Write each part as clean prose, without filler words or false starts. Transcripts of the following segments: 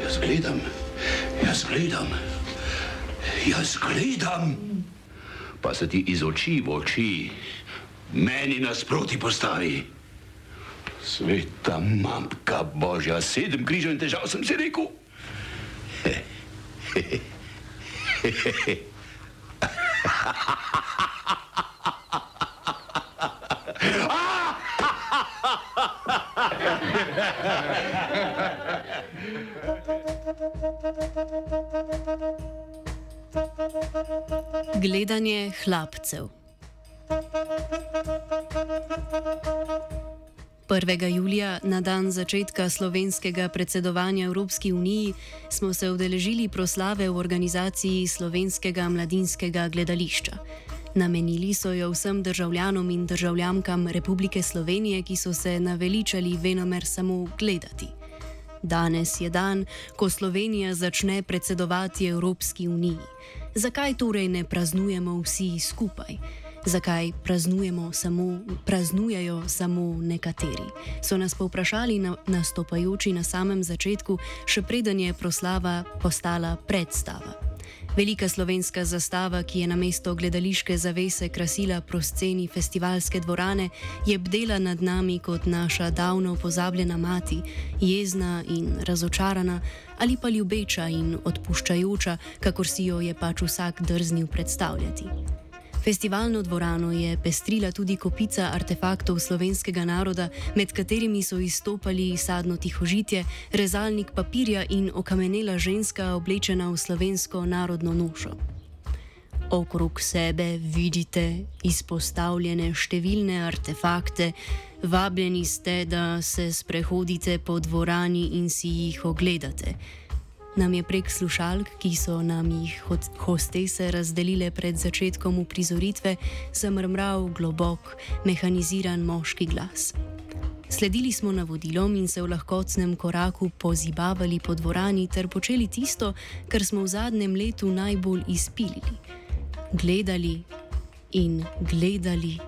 Jaz gledam, pa se ti iz oči v oči meni nasproti postavi. Sveta mamka Božja, 7 križev in težav sem si rekel. Gledanje hlapcev. 1. julija, na dan začetka slovenskega predsedovanja Evropski uniji, smo se udeležili proslave v organizaciji Slovenskega mladinskega gledališča. Namenili so jo vsem državljanom in državljankam Republike Slovenije, ki so se naveličali venomer samo gledati. Danes je dan, ko Slovenija začne predsedovati Evropski uniji. Zakaj torej ne praznujemo vsi skupaj? Zakaj praznujejo samo nekateri? So nas povprašali nastopajoči na samem začetku, še preden je proslava postala predstava. Velika slovenska zastava, ki je namesto gledališke zavese krasila prosceni festivalske dvorane, je bdela nad nami kot naša davno pozabljena mati, jezna in razočarana, ali pa ljubeča in odpuščajoča, kakor si jo je pač vsak drznil predstavljati. Festivalno dvorano je pestrila tudi kopica artefaktov slovenskega naroda, med katerimi so izstopali sadno tihožitje, rezalnik papirja in okamenela ženska oblečena v slovensko narodno nošo. Okrog sebe vidite izpostavljene številne artefakte, vabljeni ste, da se sprehodite po dvorani in si jih ogledate. Nam je prek slušalk, ki so nam jih hostese razdelile pred začetkom uprizoritve, zamrmral globok, mehaniziran moški glas. Sledili smo navodilom in se v lahkotnem koraku pozibavali po dvorani ter počeli tisto, kar smo v zadnjem letu najbolj izpilili. Gledali in gledali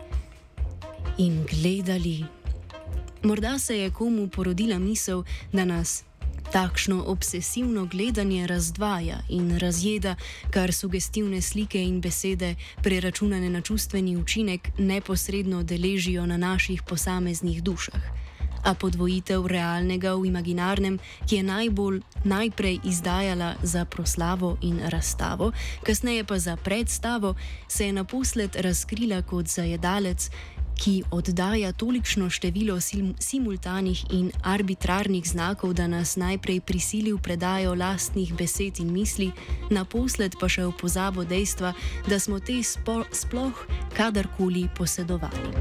in gledali. Morda se je komu porodila misel, da nas takšno obsesivno gledanje razdvaja in razjeda, kar sugestivne slike in besede, preračunane na čustveni učinek, neposredno deležijo na naših posameznih dušah. A podvojitev realnega v imaginarnem, ki je najprej izdajala za proslavo in razstavo, kasneje pa za predstavo, se je naposled razkrila kot zajedalec, ki oddaja tolikšno število simultanih in arbitrarnih znakov, da nas najprej prisili v predajo lastnih besed in misli, naposled pa še v pozabo dejstva, da smo te sploh kadarkoli posedovali.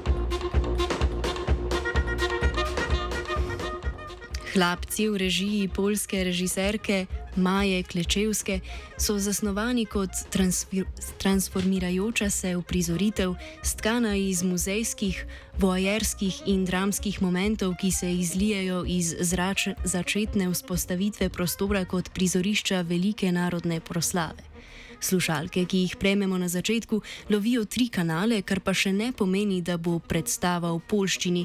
Hlapci v režiji poljske režiserke Maje Klečevske so zasnovani kot transformirajoča se uprizoritev, stkana iz muzejskih, voajerskih in dramskih momentov, ki se izlijejo iz začetne vzpostavitve prostora kot prizorišča velike narodne proslave. Slušalke, ki jih prejmemo na začetku, lovijo 3 kanale, kar pa še ne pomeni, da bo predstava v poljščini,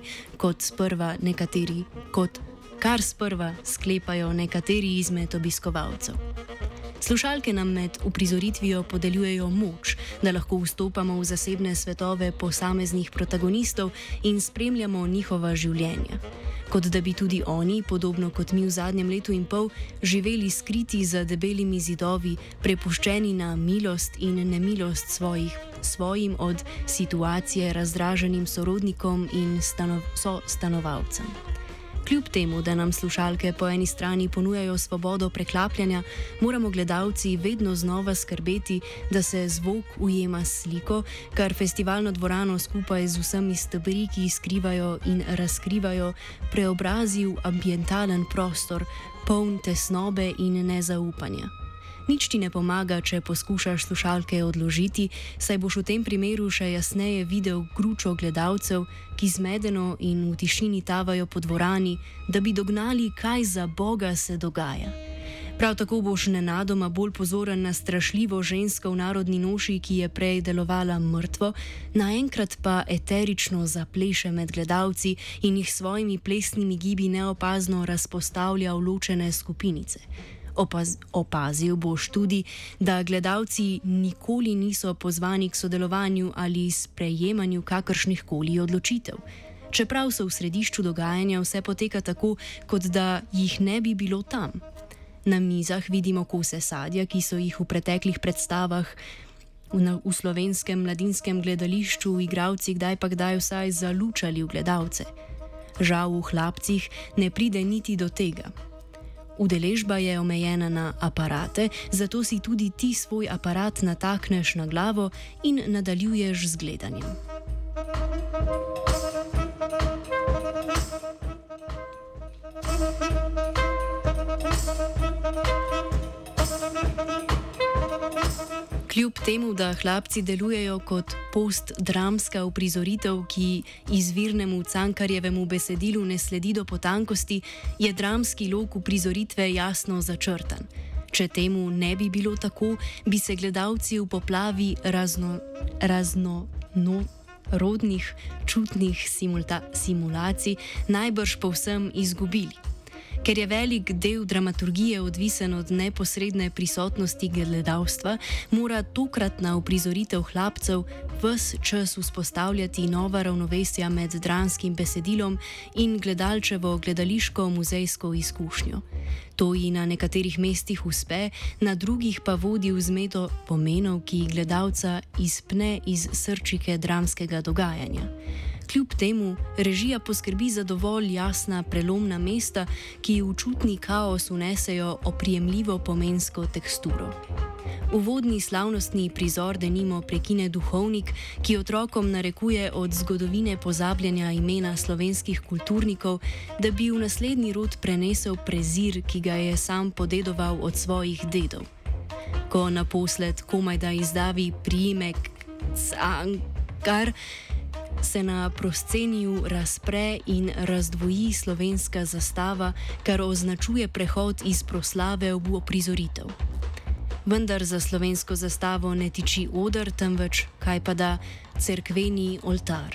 kar sprva sklepajo nekateri izmed obiskovalcev. Slušalke nam med uprizoritvijo podeljujejo moč, da lahko vstopamo v zasebne svetove posameznih protagonistov in spremljamo njihova življenja. Kot da bi tudi oni, podobno kot mi v zadnjem letu in pol, živeli skriti za debelimi zidovi, prepuščeni na milost in nemilost svojim od situacije razdraženim sorodnikom in stanovalcem. Kljub temu, da nam slušalke po eni strani ponujajo svobodo preklapljanja, moramo gledalci vedno znova skrbeti, da se zvok ujema s sliko, kar festivalno dvorano skupaj z vsemi stebri, ki skrivajo in razkrivajo, preobrazi v ambientalen prostor, poln tesnobe in nezaupanja. Nič ti ne pomaga, če poskušaš slušalke odložiti, saj boš v tem primeru še jasneje videl gručo gledalcev, ki zmedeno in v tišini tavajo po dvorani, da bi dognali, kaj za Boga se dogaja. Prav tako boš nenadoma bolj pozoren na strašljivo žensko v narodni noši, ki je prej delovala mrtvo, naenkrat pa eterično zapleše med gledalci in jih s svojimi plesnimi gibi neopazno razpostavlja v ločene skupinice. Opazil boš tudi, da gledalci nikoli niso pozvani k sodelovanju ali sprejemanju kakršnih koli odločitev. Čeprav so v središču dogajanja, vse poteka tako, kot da jih ne bi bilo tam. Na mizah vidimo kose sadja, ki so jih v preteklih predstavah v slovenskem mladinskem gledališču igralci kdaj pa kdaj vsaj zalučali v gledalce. Žal v Hlapcih ne pride niti do tega. Udeležba je omejena na aparate, zato si tudi ti svoj aparat natakneš na glavo in nadaljuješ z gledanjem. Kljub temu, da Hlapci delujejo kot postdramska uprizoritev, ki izvirnemu Cankarjevemu besedilu ne sledi do potankosti, je dramski lok uprizoritve jasno začrtan. Če temu ne bi bilo tako, bi se gledalci v poplavi raznorodnih čutnih simulacij najbrž povsem izgubili. Ker je velik del dramaturgije odvisen od neposredne prisotnosti gledalstva, mora tokratna uprizoritev Hlapcev ves čas vzpostavljati nova ravnovesja med dramskim besedilom in gledalčevo gledališko-muzejsko izkušnjo. To ji na nekaterih mestih uspe, na drugih pa vodi v zmedo pomenov, ki gledalca izpne iz srčike dramskega dogajanja. Kljub temu režija poskrbi za dovolj jasna prelomna mesta, ki v čutni kaos vnesejo oprijemljivo pomensko teksturo. Uvodni slavnostni prizor denimo prekine duhovnik, ki otrokom narekuje od zgodovine pozabljanja imena slovenskih kulturnikov, da bi v naslednji rod prenesel prezir, ki ga je sam podedoval od svojih dedov. Ko naposled komajda izdavi priimek Cankar, se na prosceniju razpre in razdvoji slovenska zastava, kar označuje prehod iz proslave v uprizoritev. Vendar za slovensko zastavo ne tiči oder, temveč kajpada cerkveni oltar.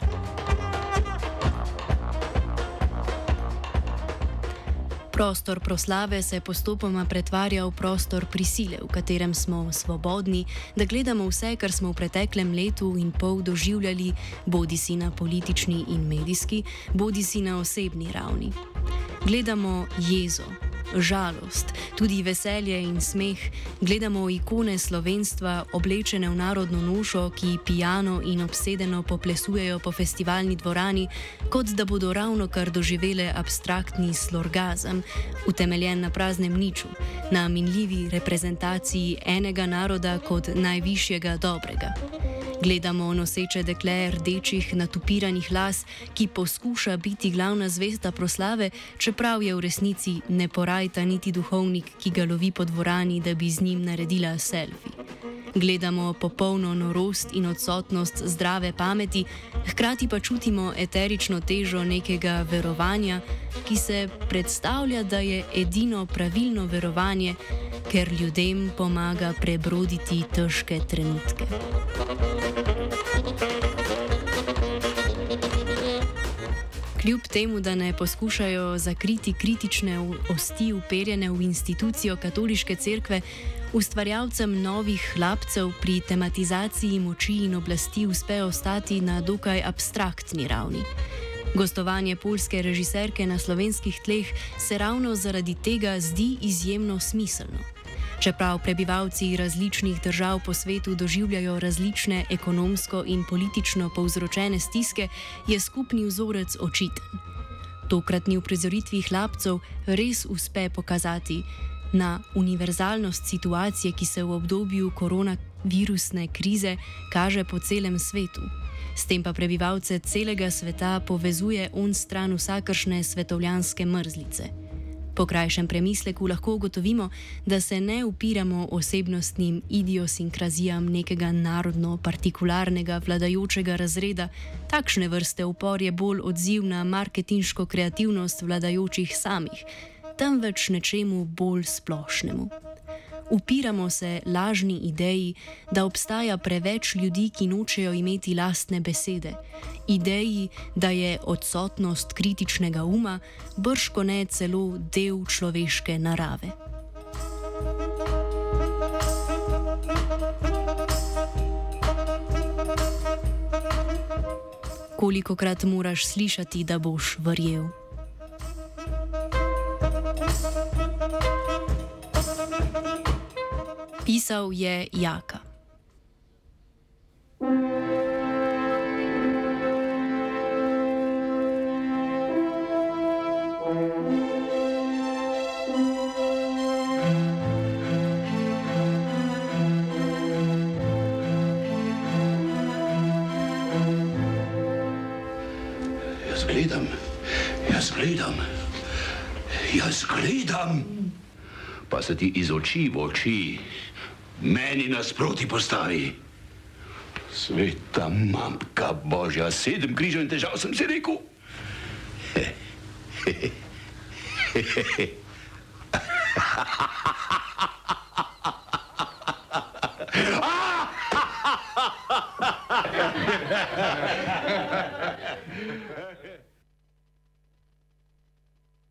Prostor proslave se postopoma pretvarja v prostor prisile, v katerem smo svobodni, da gledamo vse, kar smo v preteklem letu in pol doživljali, bodisi na politični in medijski, bodisi na osebni ravni. Gledamo jezo, žalost, tudi veselje in smeh, gledamo ikone slovenstva oblečene v narodno nošo, ki pijano in obsedeno poplesujejo po festivalni dvorani, kot da bodo ravnokar doživele abstraktni slorgazem, utemeljen na praznem niču, na minljivi reprezentaciji enega naroda kot najvišjega dobrega. Gledamo noseče dekle rdečih natupiranih las, ki poskuša biti glavna zvezda proslave, čeprav je v resnici ne porajta niti duhovnik, ki ga lovi po dvorani, da bi z njim naredila selfie. Gledamo popolno norost in odsotnost zdrave pameti, hkrati pa čutimo eterično težo nekega verovanja, ki se predstavlja, da je edino pravilno verovanje, ker ljudem pomaga prebroditi težke trenutke. Kljub temu, da ne poskušajo zakriti kritične osti uperjene v institucijo katoliške cerkve, ustvarjalcem novih Hlapcev pri tematizaciji moči in oblasti uspe ostati na dokaj abstraktni ravni. Gostovanje poljske režiserke na slovenskih tleh se ravno zaradi tega zdi izjemno smiselno. Čeprav prebivalci različnih držav po svetu doživljajo različne ekonomsko in politično povzročene stiske, je skupni vzorec očiten. Tokratni uprizoritvi Hlapcev res uspe pokazati na univerzalnost situacije, ki se v obdobju koronavirusne krize kaže po celem svetu. S tem pa prebivalce celega sveta povezuje onstran vsakršne svetovljanske mrzlice. Po krajšem premisleku lahko ugotovimo, da se ne upiramo osebnostnim idiosinkrazijam nekega narodno-partikularnega vladajočega razreda, takšne vrste upor je bolj odziv na marketinško kreativnost vladajočih samih, temveč nečemu bolj splošnemu. Upiramo se lažni ideji, da obstaja preveč ljudi, ki nočejo imeti lastne besede, ideji, da je odsotnost kritičnega uma bržkone celo del človeške narave. Kolikokrat moraš slišati, da boš verjel? Pisal je Jaka. Jaz gledam, pa se ti iz oči v oči meni nasproti postavi. Sveta matka Božja, 7 križev in težav sem si rekel.